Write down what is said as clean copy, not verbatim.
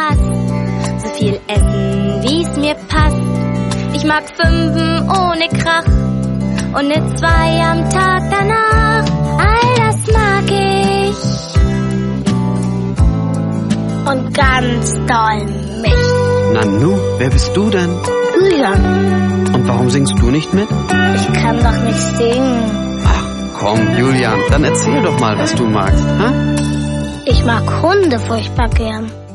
Rast. So viel essen, wie's mir passt. Ich mag 5 ohne Krach und ne 2 am Tag danach. All das mag ich. Und ganz doll mich. Nanu, wer bist du denn? Julian, Und warum singst du nicht mit? ich kann doch nicht singen. Ach, komm, Julian, dann erzähl doch mal, was du magst. Ha? Ich mag Hunde furchtbar gern.